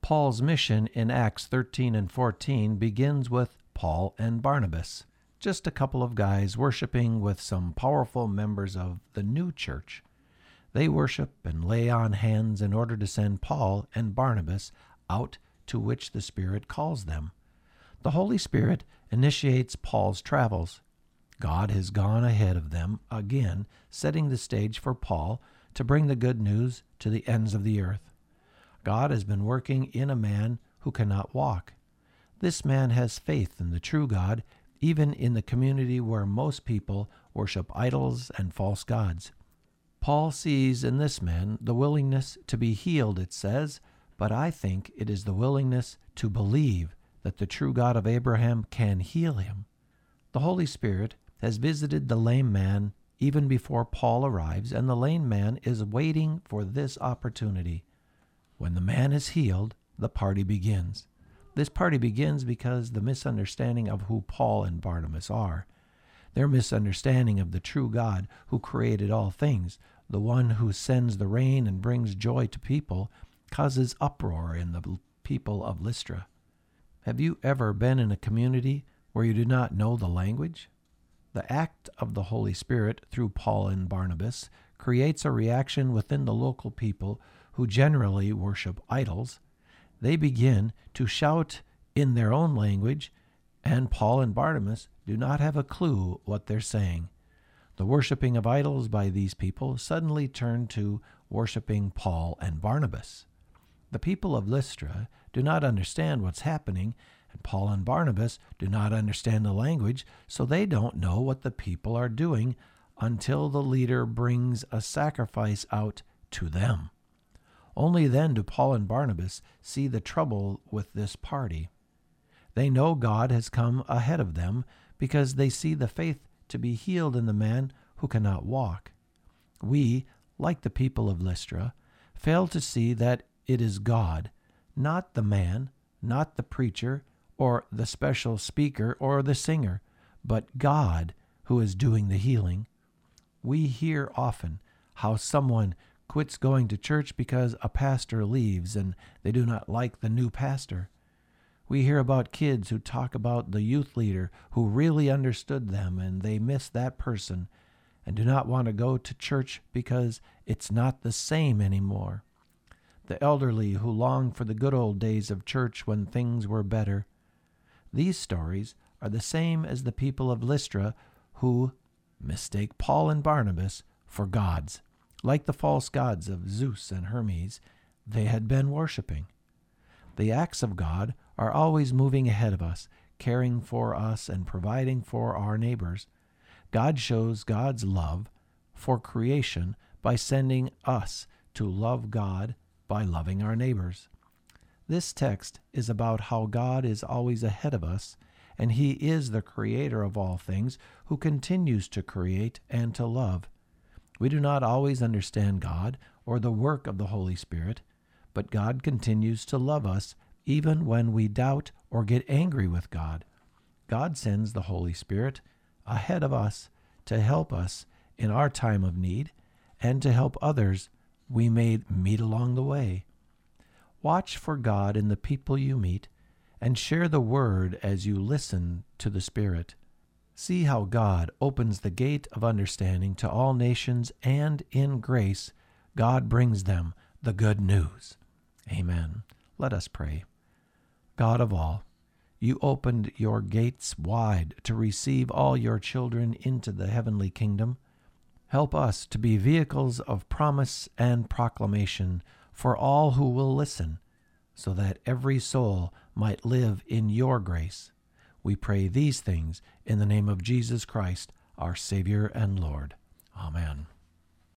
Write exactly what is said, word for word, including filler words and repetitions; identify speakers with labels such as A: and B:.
A: Paul's mission in Acts thirteen and fourteen begins with Paul and Barnabas, just a couple of guys worshiping with some powerful members of the new church. They worship and lay on hands in order to send Paul and Barnabas out to which the Spirit calls them. The Holy Spirit initiates Paul's travels. God has gone ahead of them again, setting the stage for Paul to bring the good news to the ends of the earth. God has been working in a man who cannot walk. This man has faith in the true God, even in the community where most people worship idols and false gods. Paul sees in this man the willingness to be healed, it says, but I think it is the willingness to believe that the true God of Abraham can heal him. The Holy Spirit has visited the lame man even before Paul arrives, and the lame man is waiting for this opportunity. When the man is healed, the party begins. This party begins because the misunderstanding of who Paul and Barnabas are. Their misunderstanding of the true God who created all things, the one who sends the rain and brings joy to people, causes uproar in the people of Lystra. Have you ever been in a community where you do not know the language? The act of the Holy Spirit through Paul and Barnabas creates a reaction within the local people who generally worship idols. They begin to shout in their own language, and Paul and Barnabas do not have a clue what they're saying. The worshiping of idols by these people suddenly turned to worshiping Paul and Barnabas. The people of Lystra do not understand what's happening, and Paul and Barnabas do not understand the language, so they don't know what the people are doing until the leader brings a sacrifice out to them. Only then do Paul and Barnabas see the trouble with this party. They know God has come ahead of them because they see the faith to be healed in the man who cannot walk. We, like the people of Lystra, fail to see that it is God, not the man, not the preacher, or the special speaker or the singer, but God who is doing the healing. We hear often how someone quits going to church because a pastor leaves and they do not like the new pastor. We hear about kids who talk about the youth leader who really understood them and they miss that person and do not want to go to church because it's not the same anymore. The elderly who long for the good old days of church when things were better. These stories are the same as the people of Lystra who mistake Paul and Barnabas for gods. Like the false gods of Zeus and Hermes, they had been worshiping. The acts of God are always moving ahead of us, caring for us and providing for our neighbors. God shows God's love for creation by sending us to love God by loving our neighbors. This text is about how God is always ahead of us, and He is the creator of all things who continues to create and to love. We do not always understand God or the work of the Holy Spirit, but God continues to love us even when we doubt or get angry with God. God sends the Holy Spirit ahead of us to help us in our time of need and to help others we may meet along the way. Watch for God in the people you meet and share the word as you listen to the Spirit. See how God opens the gate of understanding to all nations, and in grace, God brings them the good news. Amen. Let us pray. God of all, you opened your gates wide to receive all your children into the heavenly kingdom. Help us to be vehicles of promise and proclamation for all who will listen, so that every soul might live in your grace. We pray these things in the name of Jesus Christ, our Savior and Lord. Amen.